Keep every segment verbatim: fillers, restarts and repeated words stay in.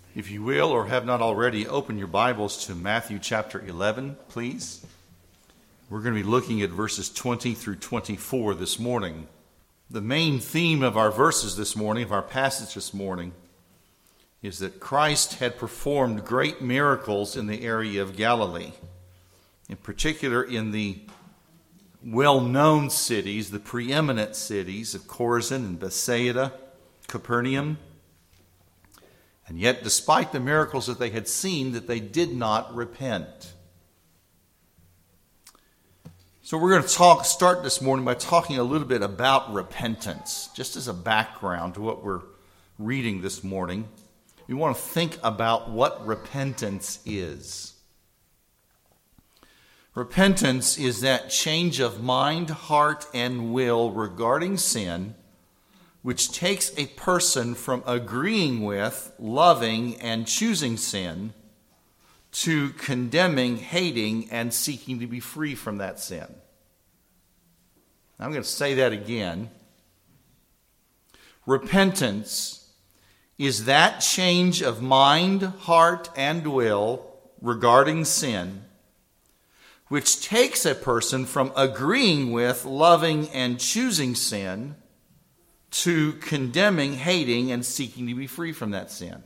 If you will, or have not already, open your Bibles to Matthew chapter eleven, please. We're going to be looking at verses twenty through twenty-four this morning. The main theme of our verses this morning, of our passage this morning, is that Christ had performed great miracles in the area of Galilee, in particular in the well-known cities, the preeminent cities of Chorazin and Bethsaida, Capernaum. And yet, despite the miracles that they had seen, that they did not repent. So we're going to talk, start this morning by talking a little bit about repentance, just as a background to what we're reading this morning. We want to think about what repentance is. Repentance is that change of mind, heart, and will regarding sin, which takes a person from agreeing with, loving, and choosing sin to condemning, hating, and seeking to be free from that sin. I'm going to say that again. Repentance is that change of mind, heart, and will regarding sin, which takes a person from agreeing with, loving, and choosing sin to condemning, hating, and seeking to be free from that sin.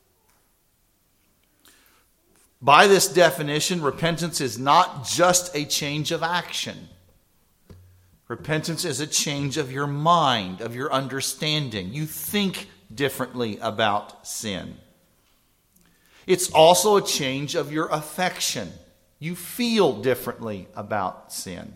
By this definition, repentance is not just a change of action. Repentance is a change of your mind, of your understanding. You think differently about sin. It's also a change of your affection. You feel differently about sin.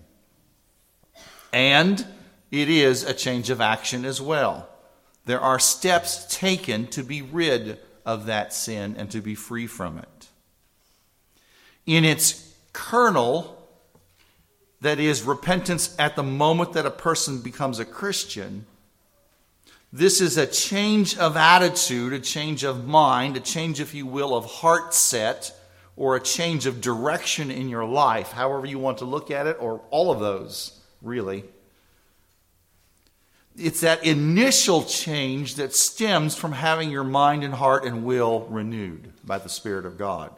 And it is a change of action as well. There are steps taken to be rid of that sin and to be free from it. In its kernel, that is, repentance at the moment that a person becomes a Christian, this is a change of attitude, a change of mind, a change, if you will, of heart set, or a change of direction in your life, however you want to look at it, or all of those, really. It's that initial change that stems from having your mind and heart and will renewed by the Spirit of God.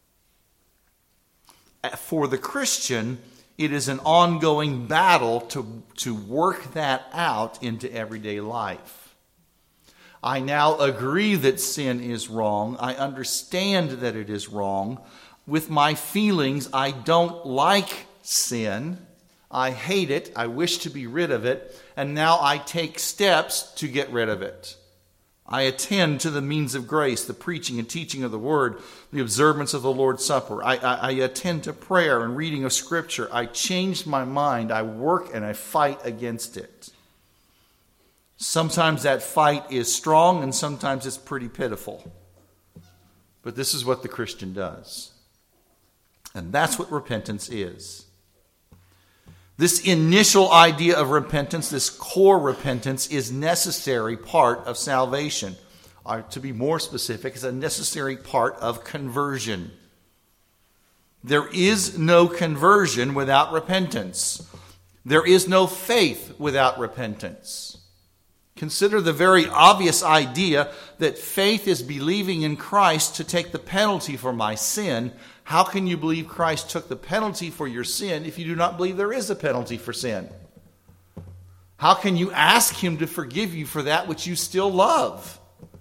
For the Christian, it is an ongoing battle to, to work that out into everyday life. I now agree that sin is wrong. I understand that it is wrong. With my feelings, I don't like sin. I hate it. I wish to be rid of it. And now I take steps to get rid of it. I attend to the means of grace, the preaching and teaching of the word, the observance of the Lord's Supper. I, I, I attend to prayer and reading of Scripture. I change my mind. I work and I fight against it. Sometimes that fight is strong and sometimes it's pretty pitiful. But this is what the Christian does. And that's what repentance is. This initial idea of repentance, this core repentance, is necessary part of salvation. Or to be more specific, it's a necessary part of conversion. There is no conversion without repentance. There is no faith without repentance. Consider the very obvious idea that faith is believing in Christ to take the penalty for my sin. How can you believe Christ took the penalty for your sin if you do not believe there is a penalty for sin? How can you ask Him to forgive you for that which you still love?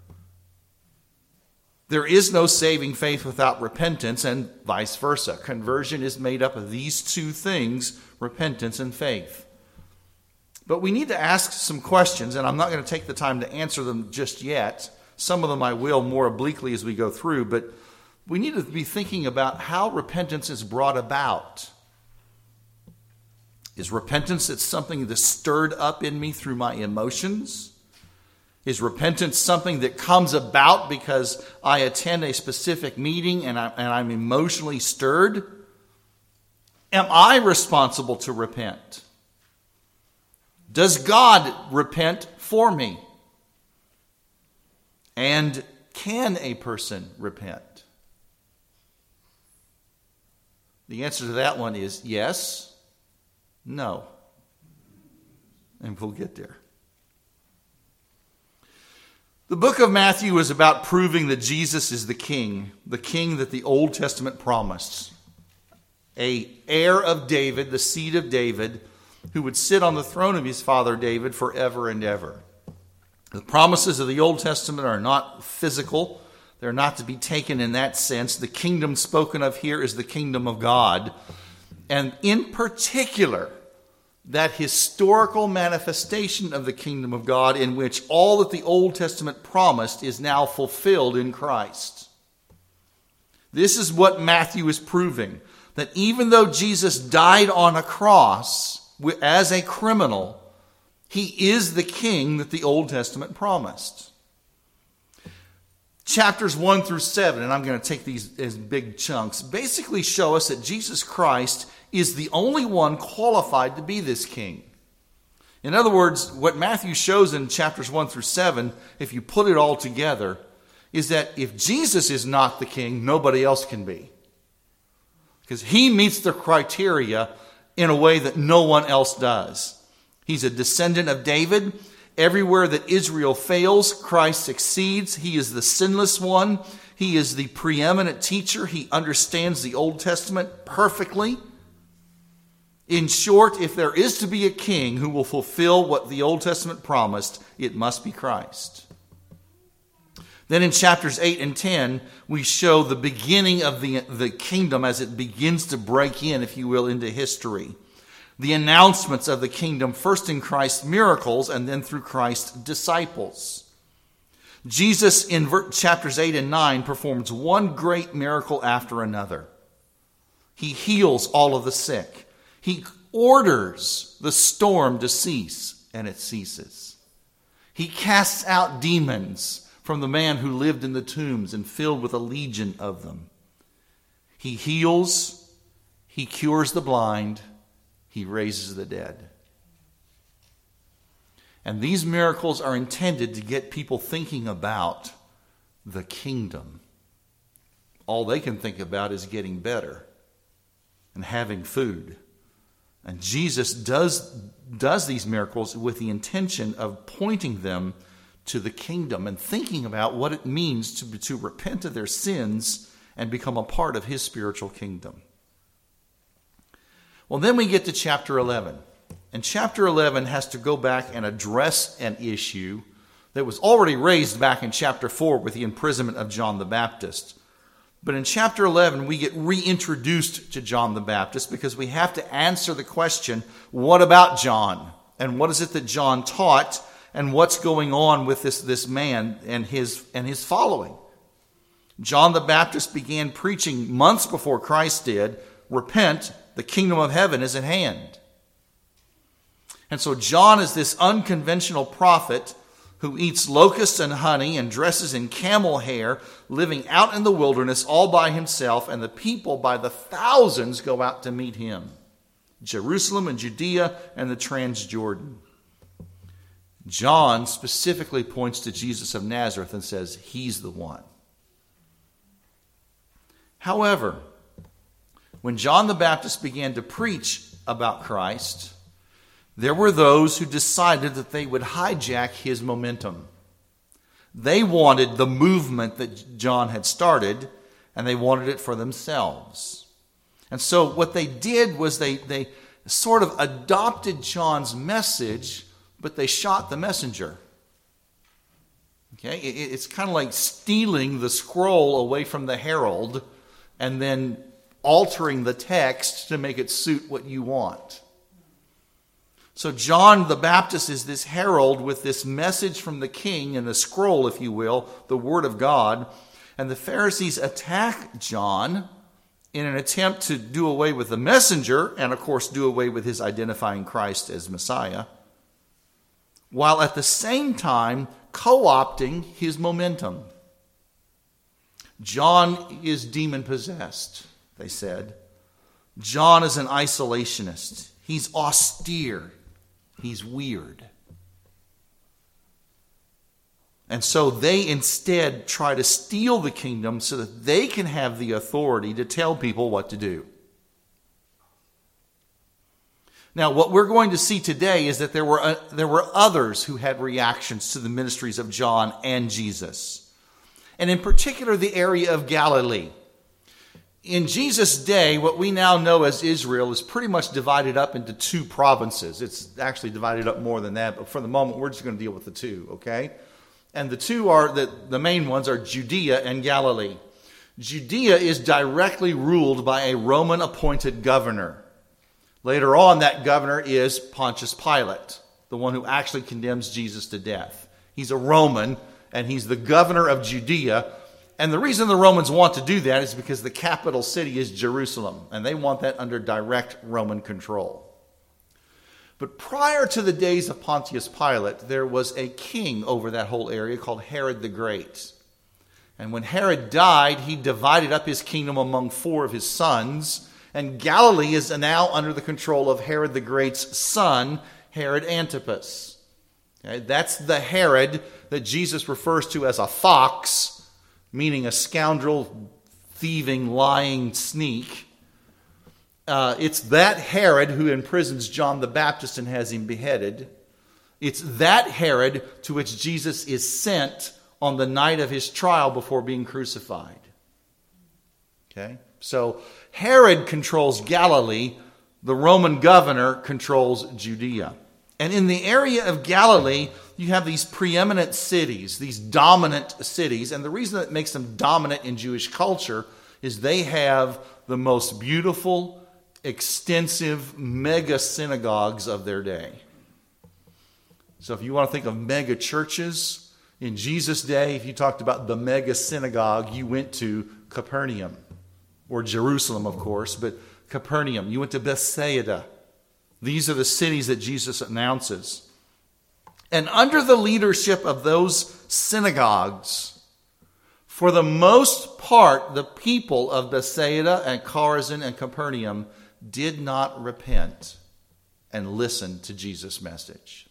There is no saving faith without repentance, and vice versa. Conversion is made up of these two things, repentance and faith. But we need to ask some questions, and I'm not going to take the time to answer them just yet. Some of them I will more obliquely as we go through, but we need to be thinking about how repentance is brought about. Is repentance it's something that's stirred up in me through my emotions? Is repentance something that comes about because I attend a specific meeting and, I, and I'm emotionally stirred? Am I responsible to repent? Does God repent for me? And can a person repent? The answer to that one is yes, no. And we'll get there. The book of Matthew is about proving that Jesus is the king, the king that the Old Testament promised. A heir of David, the seed of David, who would sit on the throne of his father David forever and ever. The promises of the Old Testament are not physical. They're not to be taken in that sense. The kingdom spoken of here is the kingdom of God. And in particular, that historical manifestation of the kingdom of God in which all that the Old Testament promised is now fulfilled in Christ. This is what Matthew is proving, that even though Jesus died on a cross as a criminal, he is the king that the Old Testament promised. Chapters one through seven, and I'm going to take these as big chunks, basically show us that Jesus Christ is the only one qualified to be this king. In other words, what Matthew shows in chapters one through seven, if you put it all together, is that if Jesus is not the king, nobody else can be. Because he meets the criteria in a way that no one else does. He's a descendant of David. Everywhere that Israel fails, Christ succeeds. He is the sinless one. He is the preeminent teacher. He understands the Old Testament perfectly. In short, if there is to be a king who will fulfill what the Old Testament promised, it must be Christ. Then in chapters eight and ten, we show the beginning of the, the kingdom as it begins to break in, if you will, into history. The announcements of the kingdom, first in Christ's miracles and then through Christ's disciples. Jesus, in chapters eight and nine, performs one great miracle after another. He heals all of the sick. He orders the storm to cease, and it ceases. He casts out demons from the man who lived in the tombs and filled with a legion of them. He heals, he cures the blind, he raises the dead. And these miracles are intended to get people thinking about the kingdom. All they can think about is getting better and having food. And Jesus does, does these miracles with the intention of pointing them to the kingdom and thinking about what it means to, to repent of their sins and become a part of his spiritual kingdom. Well, then we get to chapter eleven. And chapter eleven has to go back and address an issue that was already raised back in chapter four with the imprisonment of John the Baptist. But in chapter eleven, we get reintroduced to John the Baptist because we have to answer the question, what about John? And what is it that John taught? And what's going on with this, this man and his, and his following? John the Baptist began preaching months before Christ did, repent, the kingdom of heaven is at hand. And so John is this unconventional prophet who eats locusts and honey and dresses in camel hair, living out in the wilderness all by himself, and the people by the thousands go out to meet him. Jerusalem and Judea and the Transjordan. John specifically points to Jesus of Nazareth and says, he's the one. However, when John the Baptist began to preach about Christ, there were those who decided that they would hijack his momentum. They wanted the movement that John had started, and they wanted it for themselves. And so what they did was they, they sort of adopted John's message, but they shot the messenger. Okay, it, it's kind of like stealing the scroll away from the herald and then altering the text to make it suit what you want. So John the Baptist is this herald with this message from the king and the scroll, if you will, the word of God. And the Pharisees attack John in an attempt to do away with the messenger and, of course, do away with his identifying Christ as Messiah, while at the same time co-opting his momentum. John is demon-possessed, they said. John is an isolationist. He's austere. He's weird. And so they instead try to steal the kingdom so that they can have the authority to tell people what to do. Now, what we're going to see today is that there were, uh, there were others who had reactions to the ministries of John and Jesus. And in particular, the area of Galilee. In Jesus' day, what we now know as Israel is pretty much divided up into two provinces. It's actually divided up more than that, but for the moment, we're just going to deal with the two, okay? And the two are, the, the main ones are Judea and Galilee. Judea is directly ruled by a Roman-appointed governor. Later on, that governor is Pontius Pilate, the one who actually condemns Jesus to death. He's a Roman, and he's the governor of Judea. And the reason the Romans want to do that is because the capital city is Jerusalem, and they want that under direct Roman control. But prior to the days of Pontius Pilate, there was a king over that whole area called Herod the Great. And when Herod died, he divided up his kingdom among four of his sons, and Galilee is now under the control of Herod the Great's son, Herod Antipas. Okay, that's the Herod that Jesus refers to as a fox, meaning a scoundrel, thieving, lying sneak. Uh, it's that Herod who imprisons John the Baptist and has him beheaded. It's that Herod to which Jesus is sent on the night of his trial before being crucified. Okay? So Herod controls Galilee. The Roman governor controls Judea. And in the area of Galilee, you have these preeminent cities, these dominant cities. And the reason that makes them dominant in Jewish culture is they have the most beautiful, extensive mega synagogues of their day. So if you want to think of mega churches, in Jesus' day, if you talked about the mega synagogue, you went to Capernaum, or Jerusalem, of course, but Capernaum. You went to Bethsaida. These are the cities that Jesus announces. And under the leadership of those synagogues, for the most part, the people of Bethsaida and Chorazin and Capernaum did not repent and listen to Jesus' message.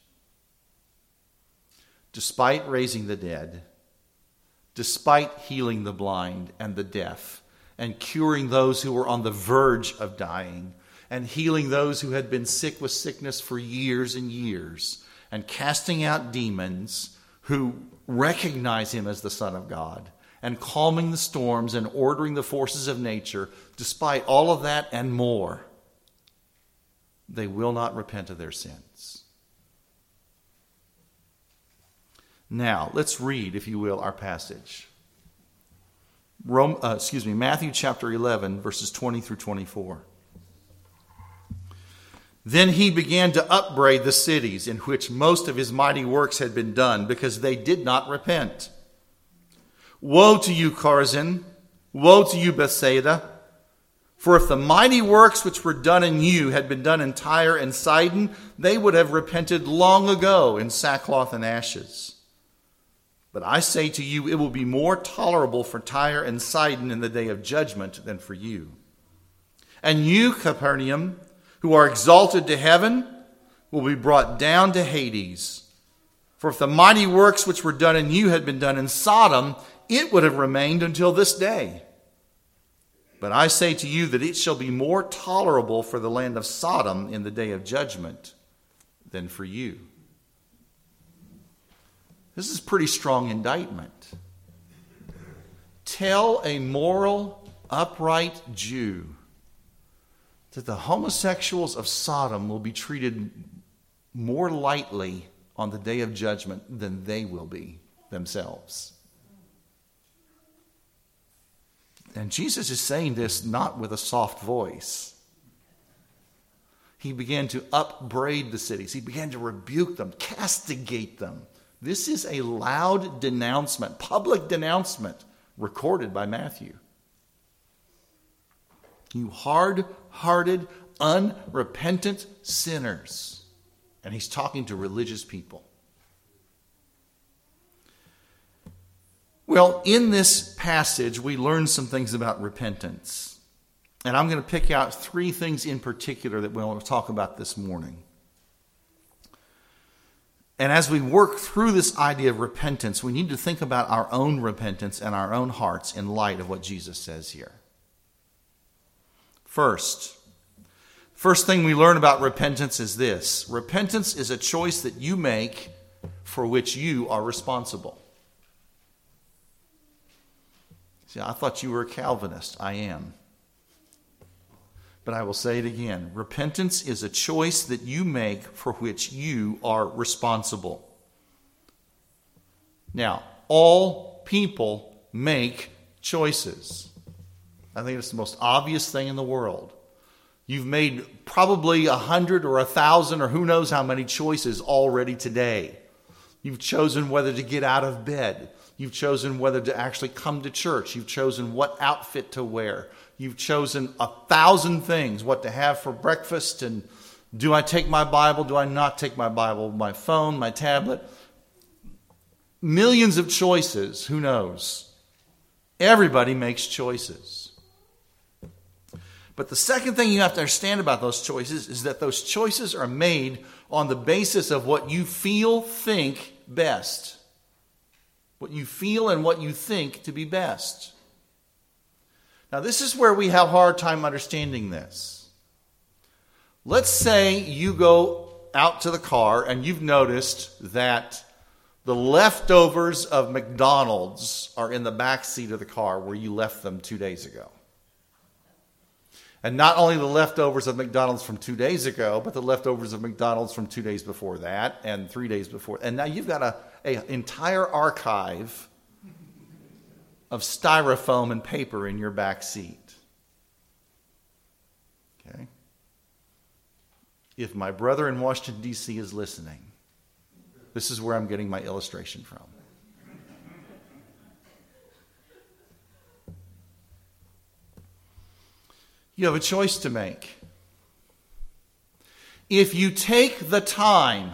Despite raising the dead, despite healing the blind and the deaf, and curing those who were on the verge of dying, and healing those who had been sick with sickness for years and years, and casting out demons who recognize him as the Son of God, and calming the storms and ordering the forces of nature, despite all of that and more, they will not repent of their sins. Now, let's read, if you will, our passage. Rome, uh, excuse me, Matthew chapter eleven, verses twenty through twenty-four. Then he began to upbraid the cities in which most of his mighty works had been done, because they did not repent. Woe to you, Chorazin! Woe to you, Bethsaida! For if the mighty works which were done in you had been done in Tyre and Sidon, they would have repented long ago in sackcloth and ashes. But I say to you, it will be more tolerable for Tyre and Sidon in the day of judgment than for you. And you, Capernaum, who are exalted to heaven, will be brought down to Hades. For if the mighty works which were done in you had been done in Sodom, it would have remained until this day. But I say to you that it shall be more tolerable for the land of Sodom in the day of judgment than for you. This is pretty strong indictment. Tell a moral, upright Jew that the homosexuals of Sodom will be treated more lightly on the day of judgment than they will be themselves. And Jesus is saying this not with a soft voice. He began to upbraid the cities. He began to rebuke them, castigate them. This is a loud denouncement, public denouncement, recorded by Matthew. You hard-hearted, unrepentant sinners. And he's talking to religious people. Well, in this passage, we learn some things about repentance. And I'm going to pick out three things in particular that we want to talk about this morning. And as we work through this idea of repentance, we need to think about our own repentance and our own hearts in light of what Jesus says here. First, First thing we learn about repentance is this. Repentance is a choice that you make for which you are responsible. See, I thought you were a Calvinist. I am. But I will say it again. Repentance is a choice that you make for which you are responsible. Now, all people make choices. I think it's the most obvious thing in the world. You've made probably a hundred or a thousand or who knows how many choices already today. You've chosen whether to get out of bed. You've chosen whether to actually come to church. You've chosen what outfit to wear. You've chosen a thousand things, what to have for breakfast, and do I take my Bible? Do I not take my Bible? My phone, my tablet. Millions of choices, who knows? Everybody makes choices. But the second thing you have to understand about those choices is that those choices are made on the basis of what you feel, think best. What you feel and what you think to be best. Now, this is where we have a hard time understanding this. Let's say you go out to the car and you've noticed that the leftovers of McDonald's are in the back seat of the car where you left them two days ago. And not only the leftovers of McDonald's from two days ago, but the leftovers of McDonald's from two days before that and three days before. And now you've got a, a entire archive of styrofoam and paper in your back seat. Okay? If my brother in Washington, D C is listening, this is where I'm getting my illustration from. You have a choice to make. If you take the time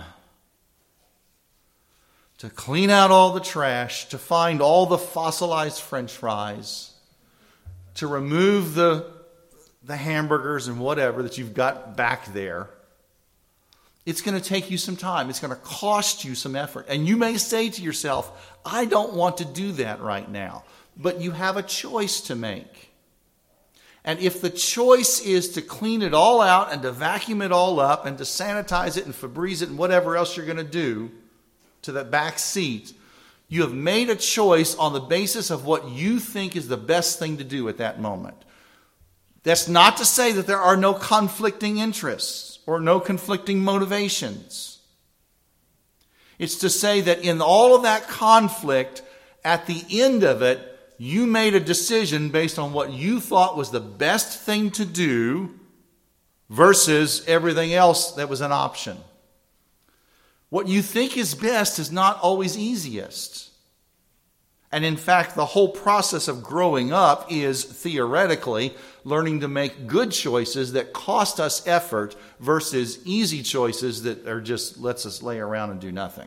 to clean out all the trash, to find all the fossilized French fries, to remove the, the hamburgers and whatever that you've got back there, it's going to take you some time. It's going to cost you some effort. And you may say to yourself, I don't want to do that right now. But you have a choice to make. And if the choice is to clean it all out and to vacuum it all up and to sanitize it and Febreze it and whatever else you're going to do to that back seat, you have made a choice on the basis of what you think is the best thing to do at that moment. That's not to say that there are no conflicting interests or no conflicting motivations. It's to say that in all of that conflict, at the end of it, you made a decision based on what you thought was the best thing to do versus everything else that was an option. What you think is best is not always easiest. And in fact, the whole process of growing up is theoretically learning to make good choices that cost us effort versus easy choices that are just lets us lay around and do nothing.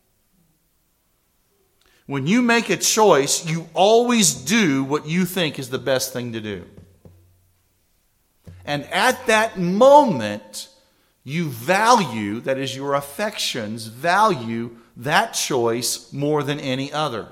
When you make a choice, you always do what you think is the best thing to do. And at that moment, you value, that is your affections, value that choice more than any other.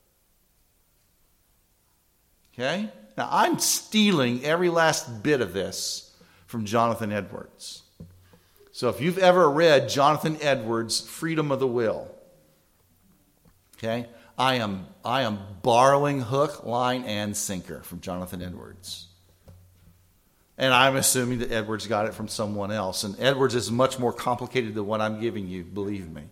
Okay? Now, I'm stealing every last bit of this from Jonathan Edwards. So if you've ever read Jonathan Edwards' Freedom of the Will, okay, I am I am borrowing hook, line, and sinker from Jonathan Edwards. And I'm assuming that Edwards got it from someone else. And Edwards is much more complicated than what I'm giving you, believe me.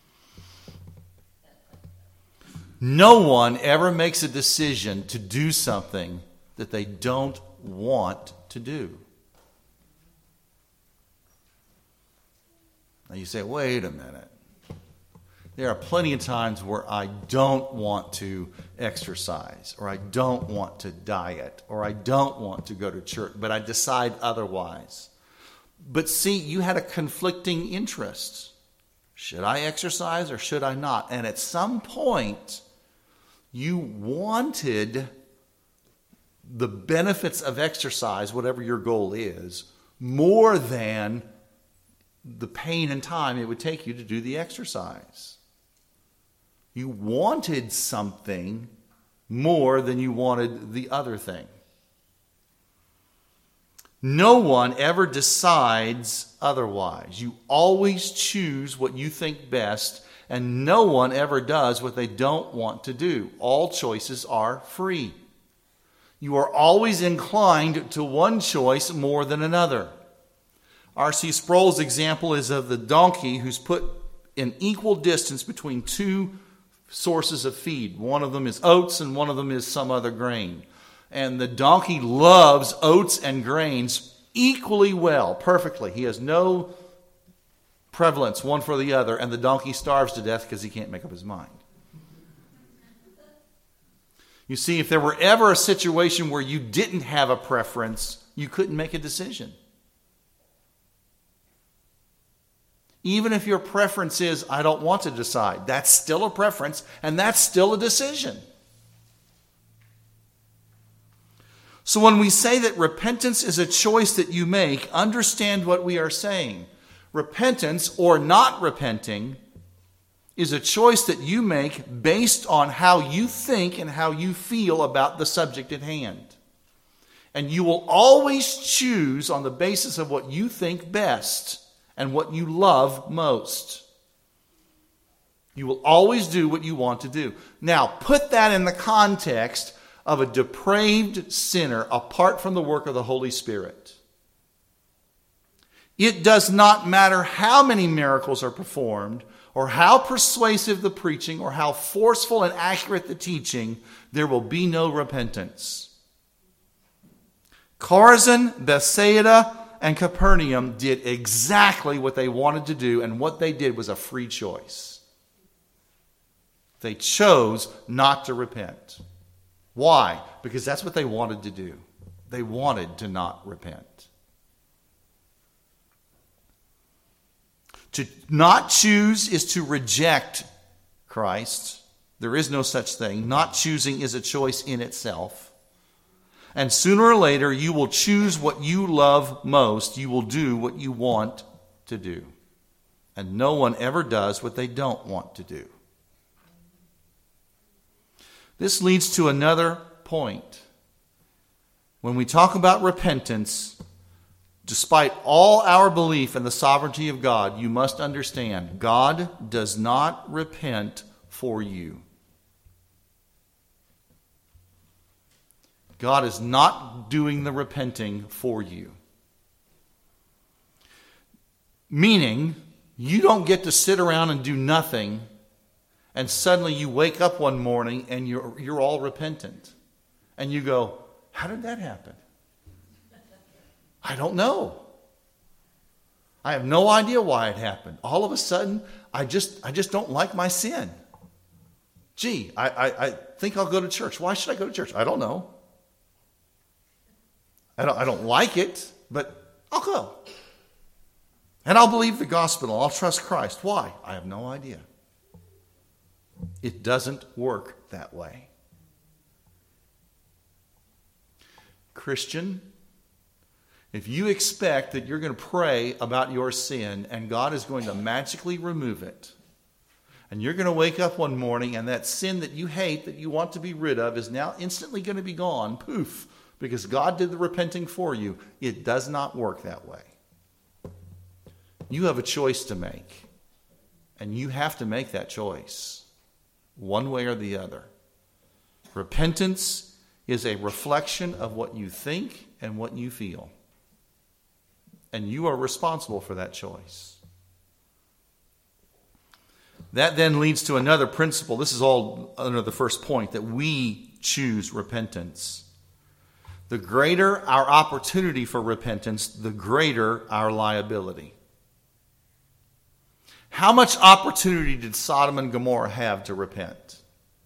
No one ever makes a decision to do something that they don't want to do. Now you say, wait a minute. There are plenty of times where I don't want to exercise, or I don't want to diet, or I don't want to go to church, but I decide otherwise. But see, you had a conflicting interest. Should I exercise or should I not? And at some point, you wanted the benefits of exercise, whatever your goal is, more than the pain and time it would take you to do the exercise. You wanted something more than you wanted the other thing. No one ever decides otherwise. You always choose what you think best, and no one ever does what they don't want to do. All choices are free. You are always inclined to one choice more than another. R C Sproul's example is of the donkey who's put in equal distance between two sources of feed. One of them is oats and one of them is some other grain. And the donkey loves oats and grains equally well, perfectly. He has no prevalence one for the other, and the donkey starves to death because he can't make up his mind. You see, if there were ever a situation where you didn't have a preference, you couldn't make a decision. Even if your preference is, I don't want to decide, that's still a preference, and that's still a decision. So when we say that repentance is a choice that you make, understand what we are saying. Repentance, or not repenting, is a choice that you make based on how you think and how you feel about the subject at hand. And you will always choose on the basis of what you think best and what you love most. You will always do what you want to do. Now, put that in the context of a depraved sinner apart from the work of the Holy Spirit. It does not matter how many miracles are performed, or how persuasive the preaching, or how forceful and accurate the teaching, there will be no repentance. Chorazin, Bethsaida, and Capernaum did exactly what they wanted to do, and what they did was a free choice. They chose not to repent. Why? Because that's what they wanted to do. They wanted to not repent. To not choose is to reject Christ. There is no such thing. Not choosing is a choice in itself. And sooner or later, you will choose what you love most. You will do what you want to do. And no one ever does what they don't want to do. This leads to another point. When we talk about repentance, despite all our belief in the sovereignty of God, you must understand, God does not repent for you. God is not doing the repenting for you. Meaning, you don't get to sit around and do nothing, and suddenly you wake up one morning and you're, you're all repentant. And you go, how did that happen? I don't know. I have no idea why it happened. All of a sudden, I just I just don't like my sin. Gee, I, I, I think I'll go to church. Why should I go to church? I don't know. I don't, I don't like it, but I'll go. And I'll believe the gospel. I'll trust Christ. Why? I have no idea. It doesn't work that way. Christian, if you expect that you're going to pray about your sin and God is going to magically remove it, and you're going to wake up one morning and that sin that you hate, that you want to be rid of, is now instantly going to be gone, poof, because God did the repenting for you, it does not work that way. You have a choice to make, and you have to make that choice, one way or the other. Repentance is a reflection of what you think and what you feel. And you are responsible for that choice. That then leads to another principle. This is all under the first point, that we choose repentance. The greater our opportunity for repentance, the greater our liability. How much opportunity did Sodom and Gomorrah have to repent?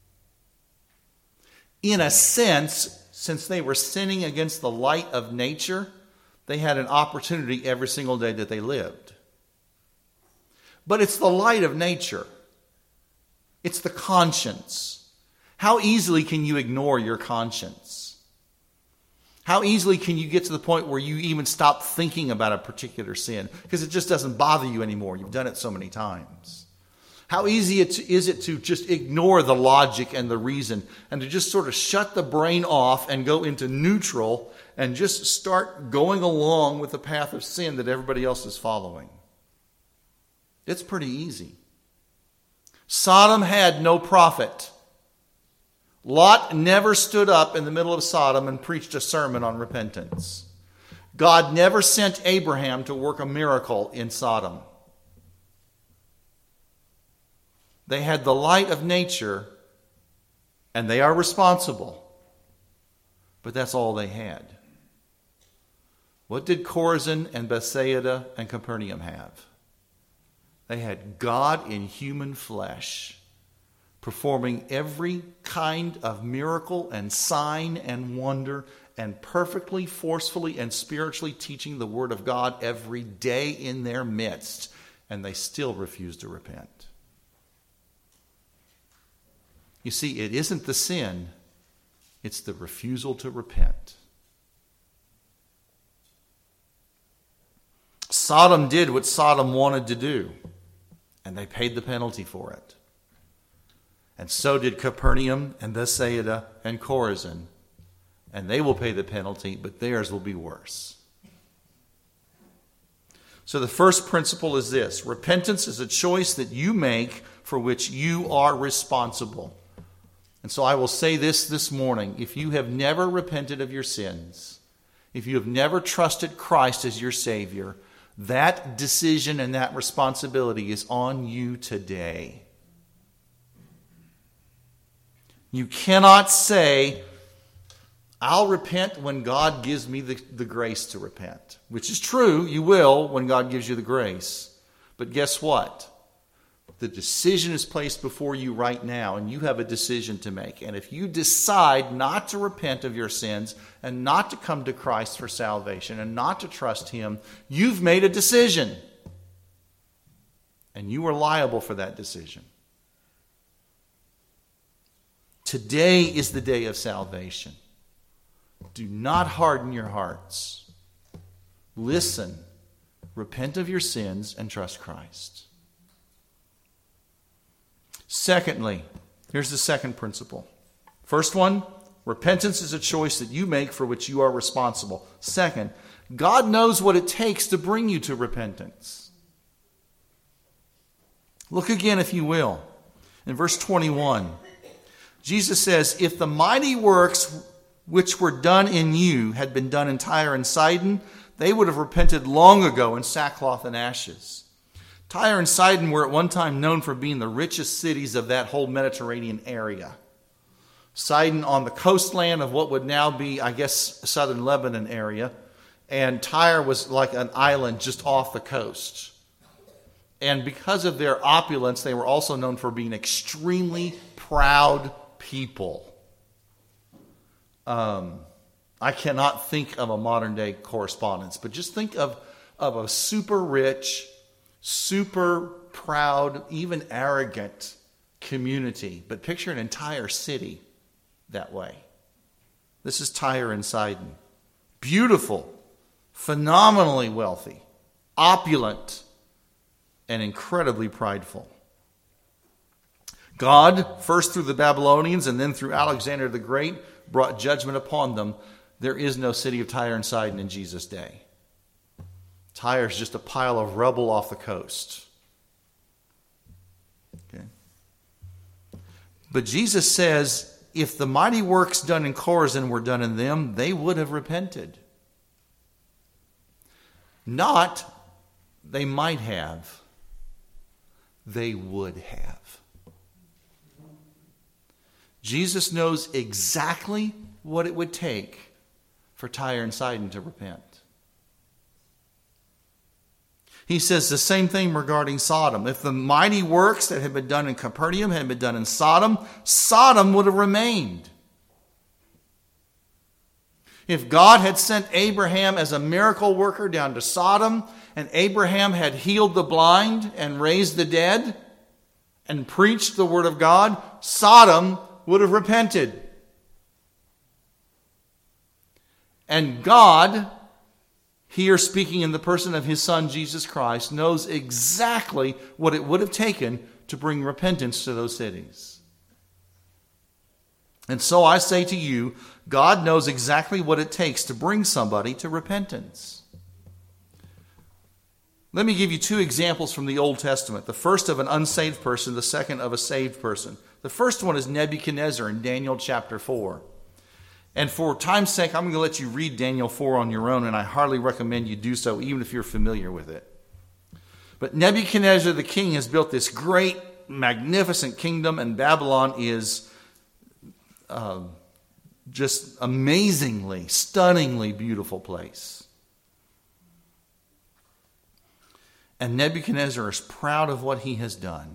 In a sense, since they were sinning against the light of nature, they had an opportunity every single day that they lived. But it's the light of nature. It's the conscience. How easily can you ignore your conscience? How easily can you get to the point where you even stop thinking about a particular sin because it just doesn't bother you anymore? You've done it so many times. How easy it is it to just ignore the logic and the reason and to just sort of shut the brain off and go into neutral and just start going along with the path of sin that everybody else is following. It's pretty easy. Sodom had no prophet. Lot never stood up in the middle of Sodom and preached a sermon on repentance. God never sent Abraham to work a miracle in Sodom. They had the light of nature, and they are responsible. But that's all they had. What did Chorazin and Bethsaida and Capernaum have? They had God in human flesh, performing every kind of miracle and sign and wonder, and perfectly, forcefully, and spiritually teaching the Word of God every day in their midst. And they still refused to repent. You see, it isn't the sin, it's the refusal to repent. Sodom did what Sodom wanted to do, and they paid the penalty for it. And so did Capernaum and Bethsaida and Chorazin, and they will pay the penalty, but theirs will be worse. So the first principle is this: repentance is a choice that you make for which you are responsible. And so I will say this this morning: if you have never repented of your sins, if you have never trusted Christ as your Savior, that decision and that responsibility is on you today. You cannot say, I'll repent when God gives me the, the grace to repent. Which is true, you will when God gives you the grace. But guess what? The decision is placed before you right now, and you have a decision to make. And if you decide not to repent of your sins and not to come to Christ for salvation and not to trust Him, you've made a decision. And you are liable for that decision. Today is the day of salvation. Do not harden your hearts. Listen, repent of your sins, and trust Christ. Secondly, here's the second principle. First one, repentance is a choice that you make for which you are responsible. Second, God knows what it takes to bring you to repentance. Look again, if you will, in verse twenty-one. Jesus says, if the mighty works which were done in you had been done in Tyre and Sidon, they would have repented long ago in sackcloth and ashes. Tyre and Sidon were at one time known for being the richest cities of that whole Mediterranean area. Sidon on the coastland of what would now be, I guess, southern Lebanon area. And Tyre was like an island just off the coast. And because of their opulence, they were also known for being extremely proud people. Um, I cannot think of a modern day correspondence, but just think of, of a super rich, super proud, even arrogant community. But picture an entire city that way. This is Tyre and Sidon. Beautiful, phenomenally wealthy, opulent, and incredibly prideful. God, first through the Babylonians and then through Alexander the Great, brought judgment upon them. There is no city of Tyre and Sidon in Jesus' day. Tyre is just a pile of rubble off the coast. Okay. But Jesus says, if the mighty works done in Chorazin were done in them, they would have repented. Not, they might have. They would have. Jesus knows exactly what it would take for Tyre and Sidon to repent. He says the same thing regarding Sodom. If the mighty works that had been done in Capernaum had been done in Sodom, Sodom would have remained. If God had sent Abraham as a miracle worker down to Sodom, and Abraham had healed the blind and raised the dead and preached the word of God, Sodom would have repented. And God here speaking in the person of his Son, Jesus Christ, knows exactly what it would have taken to bring repentance to those cities. And so I say to you, God knows exactly what it takes to bring somebody to repentance. Let me give you two examples from the Old Testament. The first of an unsaved person, the second of a saved person. The first one is Nebuchadnezzar in Daniel chapter four. And for time's sake, I'm going to let you read Daniel four on your own, and I hardly recommend you do so, even if you're familiar with it. But Nebuchadnezzar the king has built this great, magnificent kingdom, and Babylon is uh, just amazingly, stunningly beautiful place. And Nebuchadnezzar is proud of what he has done.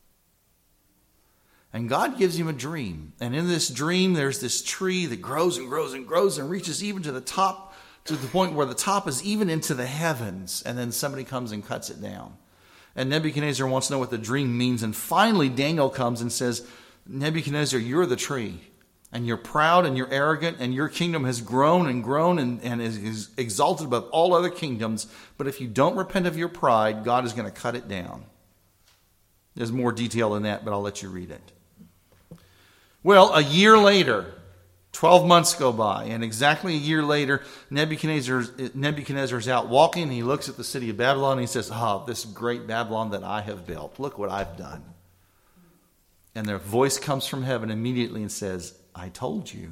And God gives him a dream. And in this dream, there's this tree that grows and grows and grows and reaches even to the top, to the point where the top is even into the heavens. And then somebody comes and cuts it down. And Nebuchadnezzar wants to know what the dream means. And finally, Daniel comes and says, Nebuchadnezzar, you're the tree. And you're proud and you're arrogant. And your kingdom has grown and grown and, and is exalted above all other kingdoms. But if you don't repent of your pride, God is going to cut it down. There's more detail than that, but I'll let you read it. Well, a year later, twelve months go by, and exactly a year later, Nebuchadnezzar, Nebuchadnezzar's out walking, and he looks at the city of Babylon, and he says, oh, this great Babylon that I have built. Look what I've done. And their voice comes from heaven immediately and says, I told you.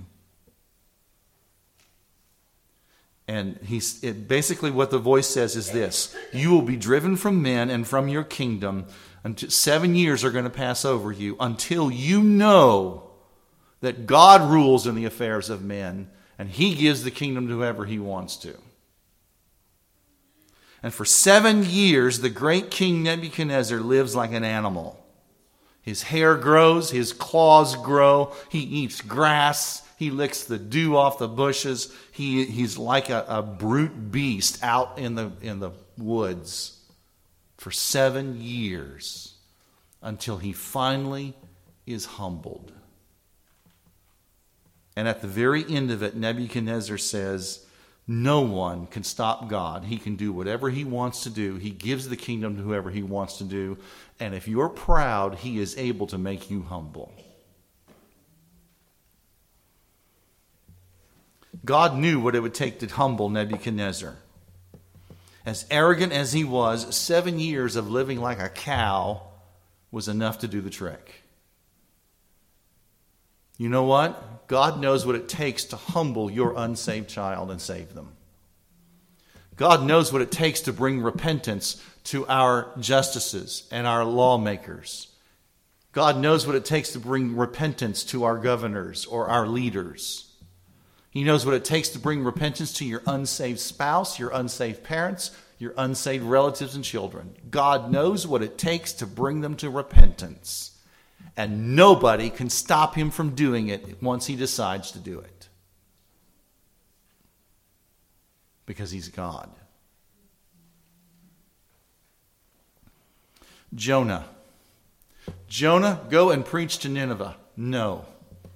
And he's it, basically what the voice says is this: you will be driven from men and from your kingdom. Until seven years are going to pass over you until you know that God rules in the affairs of men, and he gives the kingdom to whoever he wants to. And for seven years, the great King Nebuchadnezzar lives like an animal. His hair grows, his claws grow, he eats grass, he licks the dew off the bushes. He, he's like a, a brute beast out in the, in the woods for seven years until he finally is humbled. And at the very end of it, Nebuchadnezzar says, no one can stop God. He can do whatever he wants to do. He gives the kingdom to whoever he wants to do. And if you're proud, he is able to make you humble. God knew what it would take to humble Nebuchadnezzar. As arrogant as he was, seven years of living like a cow was enough to do the trick. You know what? God knows what it takes to humble your unsaved child and save them. God knows what it takes to bring repentance to our justices and our lawmakers. God knows what it takes to bring repentance to our governors or our leaders. He knows what it takes to bring repentance to your unsaved spouse, your unsaved parents, your unsaved relatives and children. God knows what it takes to bring them to repentance. And nobody can stop him from doing it once he decides to do it. Because he's God. Jonah. Jonah, go and preach to Nineveh. No.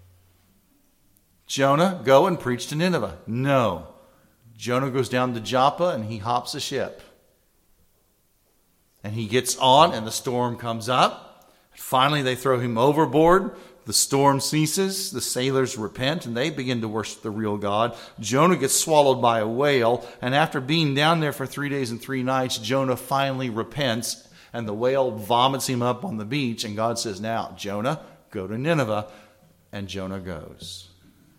Jonah, go and preach to Nineveh. No. Jonah goes down to Joppa and he hops a ship. And he gets on and the storm comes up. Finally, they throw him overboard. The storm ceases. The sailors repent and they begin to worship the real God. Jonah gets swallowed by a whale. And after being down there for three days and three nights, Jonah finally repents. And the whale vomits him up on the beach. And God says, now, Jonah, go to Nineveh. And Jonah goes.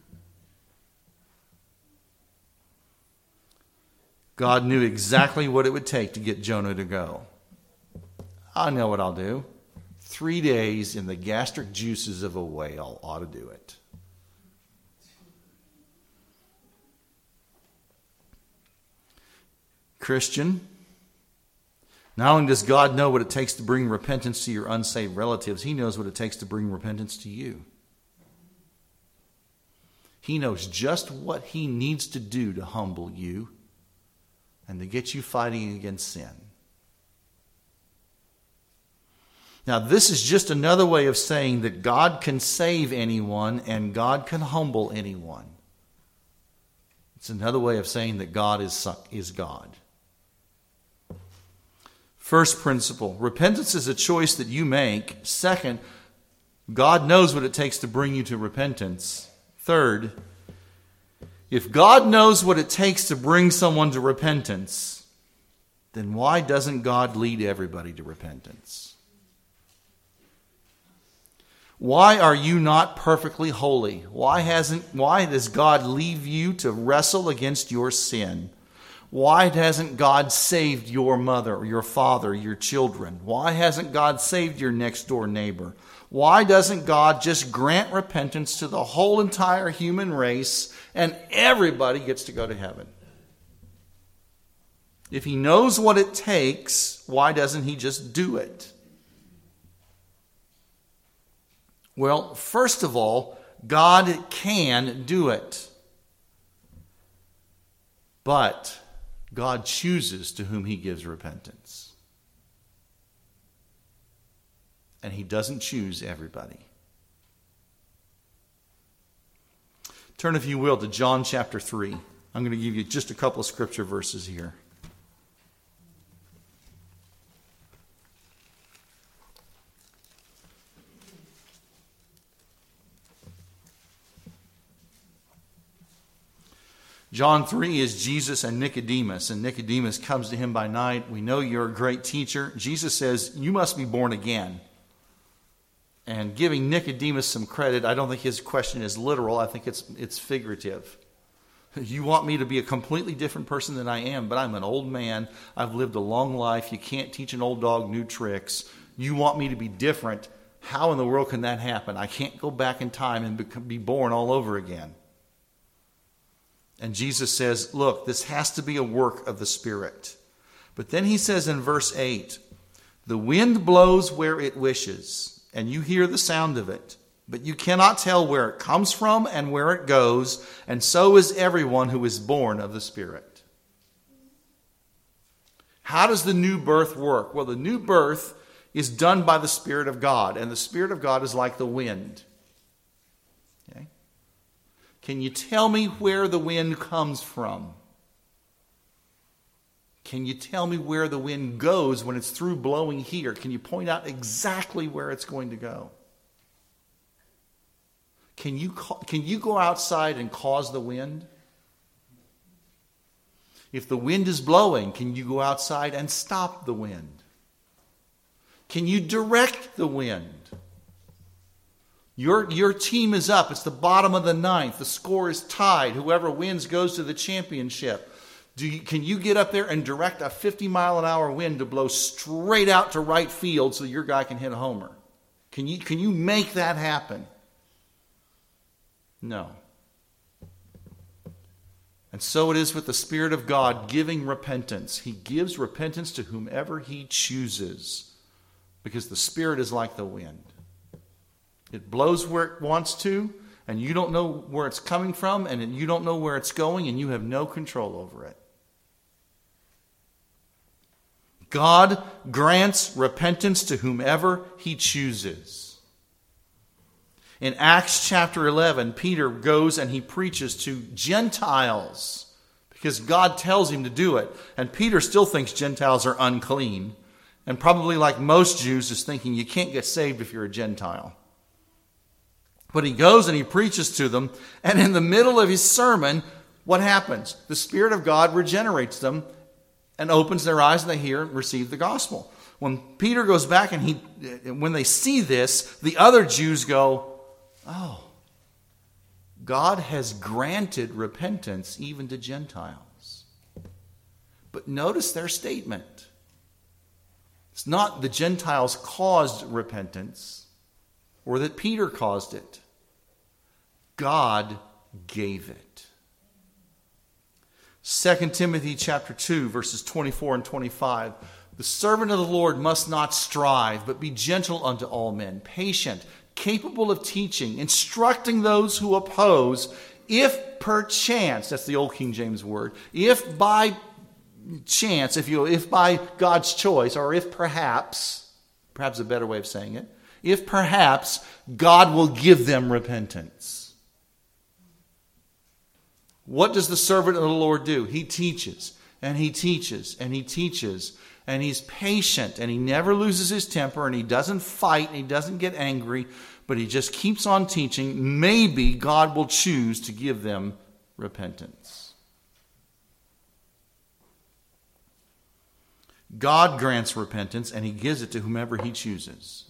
God knew exactly what it would take to get Jonah to go. I know what I'll do. Three days in the gastric juices of a whale ought to do it. Christian, not only does God know what it takes to bring repentance to your unsaved relatives, he knows what it takes to bring repentance to you. He knows just what he needs to do to humble you and to get you fighting against sin. Now, this is just another way of saying that God can save anyone and God can humble anyone. It's another way of saying that God is, is God. First principle, repentance is a choice that you make. Second, God knows what it takes to bring you to repentance. Third, if God knows what it takes to bring someone to repentance, then why doesn't God lead everybody to repentance? Why are you not perfectly holy? Why hasn't why does God leave you to wrestle against your sin? Why hasn't God saved your mother, your father, your children? Why hasn't God saved your next door neighbor? Why doesn't God just grant repentance to the whole entire human race and everybody gets to go to heaven? If he knows what it takes, why doesn't he just do it? Well, first of all, God can do it. But God chooses to whom he gives repentance. And he doesn't choose everybody. Turn, if you will, to John chapter three. I'm going to give you just a couple of scripture verses here. John three is Jesus and Nicodemus, and Nicodemus comes to him by night. We know you're a great teacher. Jesus says, you must be born again. And giving Nicodemus some credit, I don't think his question is literal. I think it's it's figurative. You want me to be a completely different person than I am, but I'm an old man. I've lived a long life. You can't teach an old dog new tricks. You want me to be different. How in the world can that happen? I can't go back in time and be born all over again. And Jesus says, look, this has to be a work of the Spirit. But then he says in verse eight, the wind blows where it wishes, and you hear the sound of it, but you cannot tell where it comes from and where it goes, and so is everyone who is born of the Spirit. How does the new birth work? Well, the new birth is done by the Spirit of God, and the Spirit of God is like the wind. Okay? Can you tell me where the wind comes from? Can you tell me where the wind goes when it's through blowing here? Can you point out exactly where it's going to go? Can you, can you go outside and cause the wind? If the wind is blowing, can you go outside and stop the wind? Can you direct the wind? Your, your team is up. It's the bottom of the ninth. The score is tied. Whoever wins goes to the championship. Do you, can you get up there and direct a fifty mile an hour wind to blow straight out to right field so your guy can hit a homer? Can you, can you make that happen? No. And so it is with the Spirit of God giving repentance. He gives repentance to whomever he chooses because the Spirit is like the wind. It blows where it wants to, and you don't know where it's coming from, and you don't know where it's going, and you have no control over it. God grants repentance to whomever he chooses. In Acts chapter eleven, Peter goes and he preaches to Gentiles because God tells him to do it. And Peter still thinks Gentiles are unclean, and probably like most Jews is thinking you can't get saved if you're a Gentile. But he goes and he preaches to them, and in the middle of his sermon, what happens? The Spirit of God regenerates them and opens their eyes, and they hear and receive the gospel. When Peter goes back and he, when they see this, the other Jews go, oh, God has granted repentance even to Gentiles. But notice their statement. It's not the Gentiles caused repentance, or that Peter caused it. God gave it. Second Timothy chapter two, verses twenty-four and twenty-five. The servant of the Lord must not strive, but be gentle unto all men, patient, capable of teaching, instructing those who oppose, if perchance, that's the old King James word, if by chance, if you, if by God's choice, or if perhaps, perhaps a better way of saying it, if perhaps God will give them repentance. What does the servant of the Lord do? He teaches, and he teaches, and he teaches, and he's patient, and he never loses his temper, and he doesn't fight, and he doesn't get angry, but he just keeps on teaching. Maybe God will choose to give them repentance. God grants repentance, and he gives it to whomever he chooses.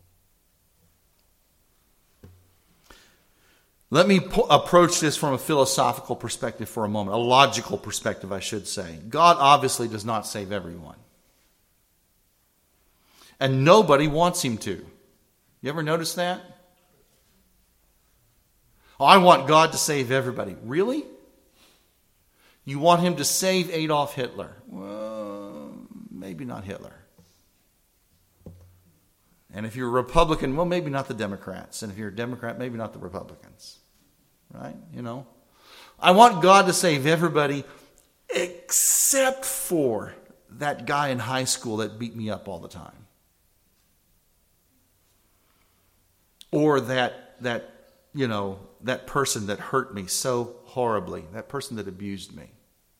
Let me po- approach this from a philosophical perspective for a moment, a logical perspective, I should say. God obviously does not save everyone. And nobody wants him to. You ever notice that? Oh, I want God to save everybody. Really? You want him to save Adolf Hitler? Well, maybe not Hitler. And if you're a Republican, well, maybe not the Democrats. And if you're a Democrat, maybe not the Republicans. Right? You know? I want God to save everybody except for that guy in high school that beat me up all the time. Or that, that, you know, that person that hurt me so horribly. That person that abused me.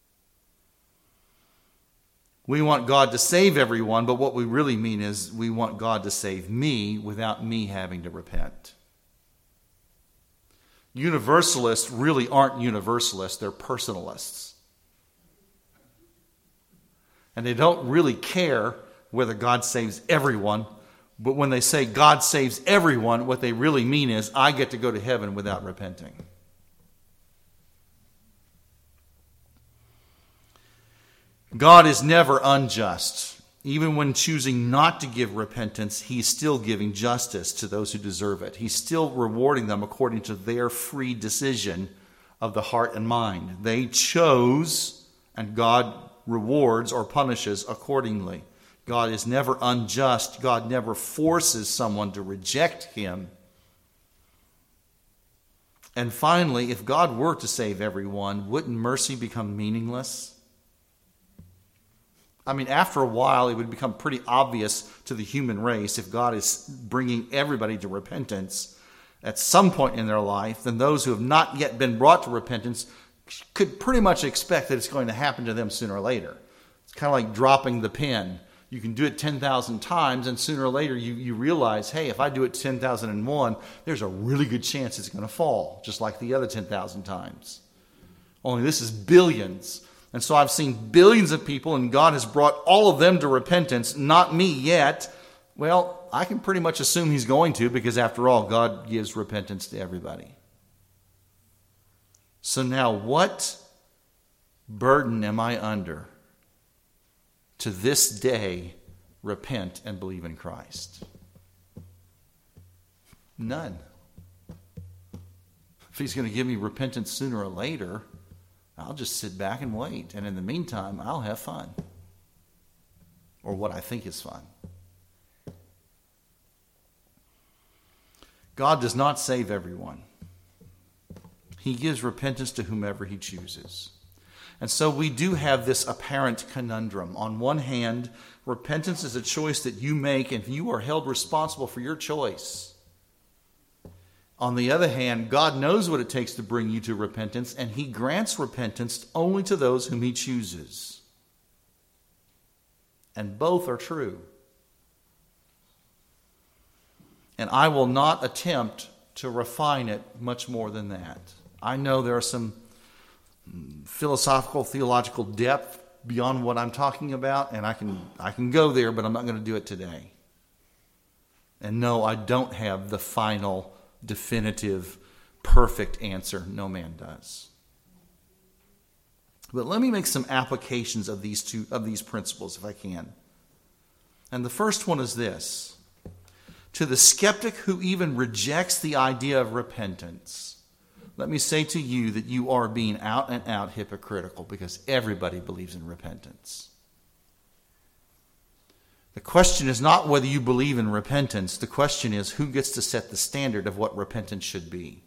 We want God to save everyone, but what we really mean is we want God to save me without me having to repent. Universalists really aren't universalists, they're personalists. And they don't really care whether God saves everyone, but when they say God saves everyone, what they really mean is I get to go to heaven without repenting. God is never unjust. Even when choosing not to give repentance, he's still giving justice to those who deserve it. He's still rewarding them according to their free decision of the heart and mind. They chose, and God rewards or punishes accordingly. God is never unjust. God never forces someone to reject him. And finally, if God were to save everyone, wouldn't mercy become meaningless? I mean, after a while, it would become pretty obvious to the human race if God is bringing everybody to repentance at some point in their life, then those who have not yet been brought to repentance could pretty much expect that it's going to happen to them sooner or later. It's kind of like dropping the pin. You can do it ten thousand times, and sooner or later you, you realize, hey, if I do it ten thousand one, there's a really good chance it's going to fall, just like the other ten thousand times. Only this is billions. And so I've seen billions of people, and God has brought all of them to repentance, not me yet. Well, I can pretty much assume he's going to, because after all, God gives repentance to everybody. So now, what burden am I under to this day repent and believe in Christ? None. If he's going to give me repentance sooner or later, I'll just sit back and wait. And in the meantime, I'll have fun. Or what I think is fun. God does not save everyone. He gives repentance to whomever he chooses. And so we do have this apparent conundrum. On one hand, repentance is a choice that you make, and you are held responsible for your choice. On the other hand, God knows what it takes to bring you to repentance, and he grants repentance only to those whom he chooses. And both are true. And I will not attempt to refine it much more than that. I know there are some philosophical, theological depth beyond what I'm talking about, and I can I can go there, but I'm not going to do it today. And no, I don't have the final, definitive, perfect answer. No man does. But let me make some applications of these two of these principles, if I can. And the first one is this. To the skeptic who even rejects the idea of repentance, let me say to you that you are being out and out hypocritical, because everybody believes in repentance. The question is not whether you believe in repentance. The question is who gets to set the standard of what repentance should be.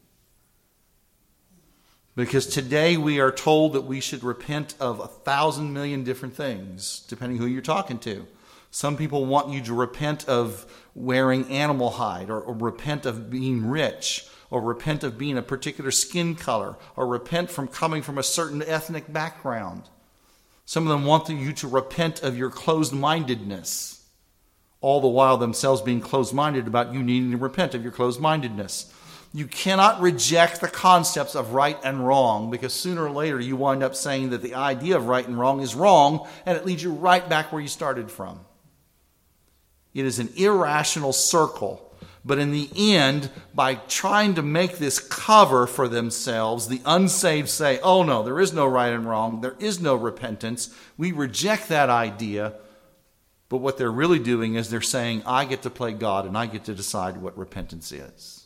Because today we are told that we should repent of a thousand million different things, depending who you're talking to. Some people want you to repent of wearing animal hide, or, or repent of being rich, or repent of being a particular skin color, or repent from coming from a certain ethnic background. Some of them want you to repent of your closed-mindedness, all the while themselves being closed-minded about you needing to repent of your closed-mindedness. You cannot reject the concepts of right and wrong, because sooner or later you wind up saying that the idea of right and wrong is wrong, and it leads you right back where you started from. It is an irrational circle. But in the end, by trying to make this cover for themselves, the unsaved say, oh no, there is no right and wrong, there is no repentance. We reject that idea. But what they're really doing is they're saying, I get to play God and I get to decide what repentance is.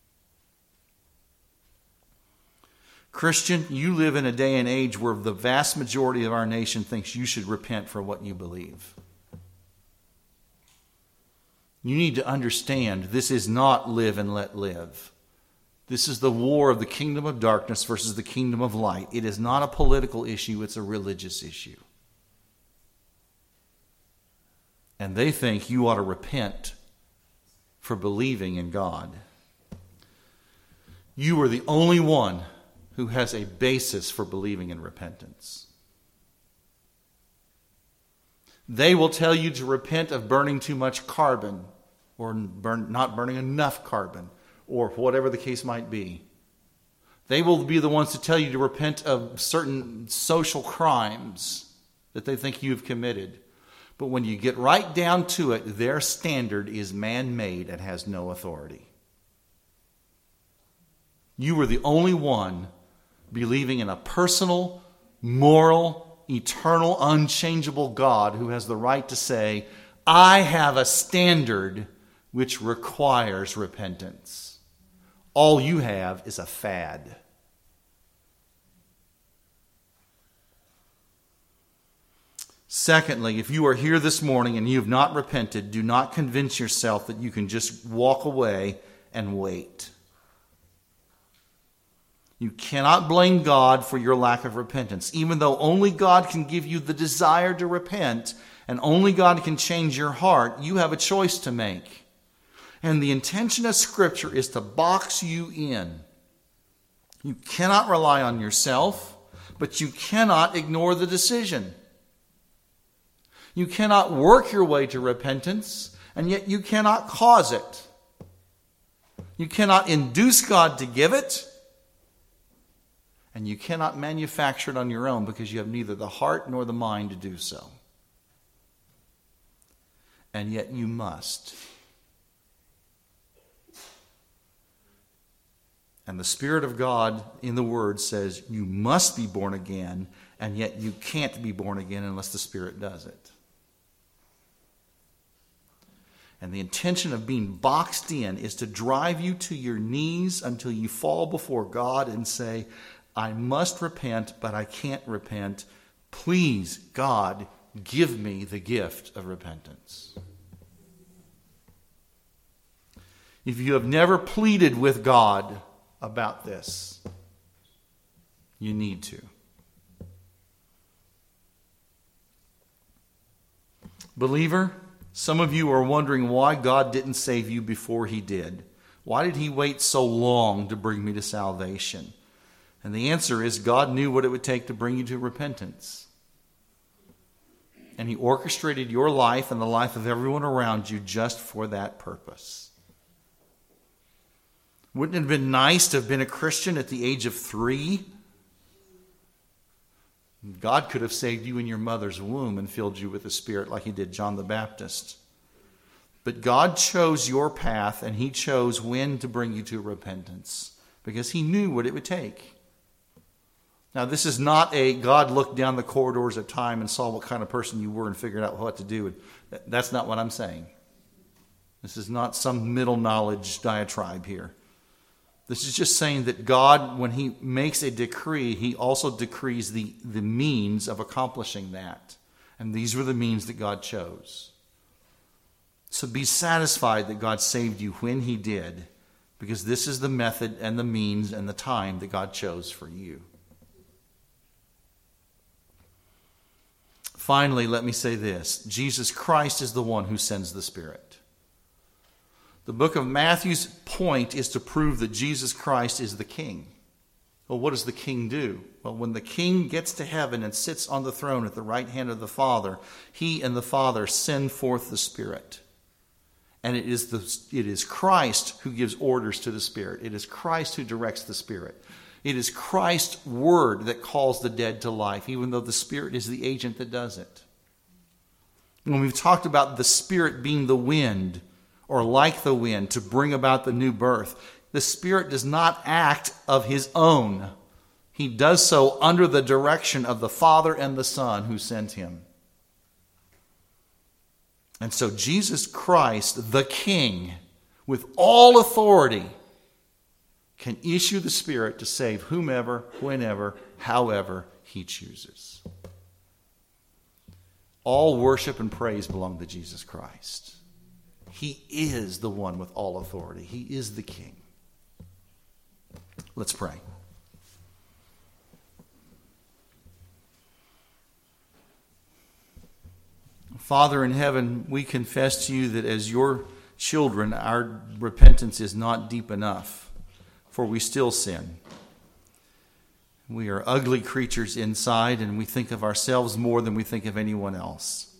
Christian, you live in a day and age where the vast majority of our nation thinks you should repent for what you believe. You need to understand this is not live and let live. This is the war of the kingdom of darkness versus the kingdom of light. It is not a political issue, it's a religious issue. And they think you ought to repent for believing in God. You are the only one who has a basis for believing in repentance. They will tell you to repent of burning too much carbon, or burn, not burning enough carbon, or whatever the case might be. They will be the ones to tell you to repent of certain social crimes that they think you've committed. But when you get right down to it, their standard is man-made and has no authority. You are the only one believing in a personal, moral, eternal, unchangeable God who has the right to say, I have a standard which requires repentance. All you have is a fad. Secondly, if you are here this morning and you have not repented, do not convince yourself that you can just walk away and wait. You cannot blame God for your lack of repentance. Even though only God can give you the desire to repent and only God can change your heart, you have a choice to make. And the intention of Scripture is to box you in. You cannot rely on yourself, but you cannot ignore the decision. You cannot work your way to repentance, and yet you cannot cause it. You cannot induce God to give it, and you cannot manufacture it on your own because you have neither the heart nor the mind to do so. And yet you must. And the Spirit of God in the Word says you must be born again, and yet you can't be born again unless the Spirit does it. And the intention of being boxed in is to drive you to your knees until you fall before God and say, I must repent, but I can't repent. Please, God, give me the gift of repentance. If you have never pleaded with God about this, you need to. Believer, some of you are wondering why God didn't save you before He did. Why did He wait so long to bring me to salvation? And the answer is God knew what it would take to bring you to repentance. And He orchestrated your life and the life of everyone around you just for that purpose. Wouldn't it have been nice to have been a Christian at the age of three? God could have saved you in your mother's womb and filled you with the Spirit like He did John the Baptist. But God chose your path, and He chose when to bring you to repentance because He knew what it would take. Now, this is not a God looked down the corridors of time and saw what kind of person you were and figured out what to do. That's not what I'm saying. This is not some middle knowledge diatribe here. This is just saying that God, when He makes a decree, He also decrees the, the means of accomplishing that. And these were the means that God chose. So be satisfied that God saved you when He did, because this is the method and the means and the time that God chose for you. Finally, let me say this. Jesus Christ is the one who sends the Spirit. The book of Matthew's point is to prove that Jesus Christ is the King. Well, what does the King do? Well, when the King gets to heaven and sits on the throne at the right hand of the Father, he and the Father send forth the Spirit. And it is, the, it is Christ who gives orders to the Spirit. It is Christ who directs the Spirit. It is Christ's word that calls the dead to life, even though the Spirit is the agent that does it. When we've talked about the Spirit being the wind, or like the wind, to bring about the new birth, the Spirit does not act of his own. He does so under the direction of the Father and the Son who sent him. And so Jesus Christ, the King, with all authority, can issue the Spirit to save whomever, whenever, however he chooses. All worship and praise belong to Jesus Christ. He is the one with all authority. He is the King. Let's pray. Father in heaven, we confess to you that as your children, our repentance is not deep enough, for we still sin. We are ugly creatures inside, and we think of ourselves more than we think of anyone else.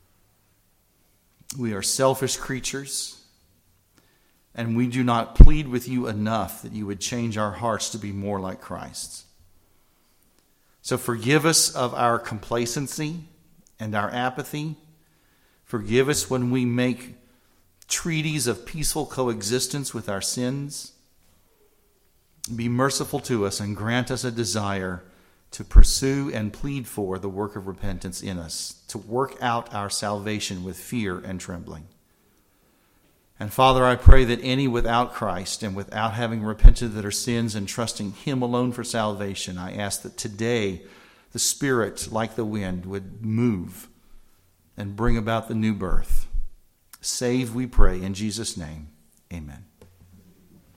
We are selfish creatures, and we do not plead with you enough that you would change our hearts to be more like Christ's. So forgive us of our complacency and our apathy. Forgive us when we make treaties of peaceful coexistence with our sins. Be merciful to us and grant us a desire to pursue and plead for the work of repentance in us, to work out our salvation with fear and trembling. And Father, I pray that any without Christ and without having repented of their sins and trusting him alone for salvation, I ask that today the Spirit, like the wind, would move and bring about the new birth. Save, we pray, in Jesus' name. Amen.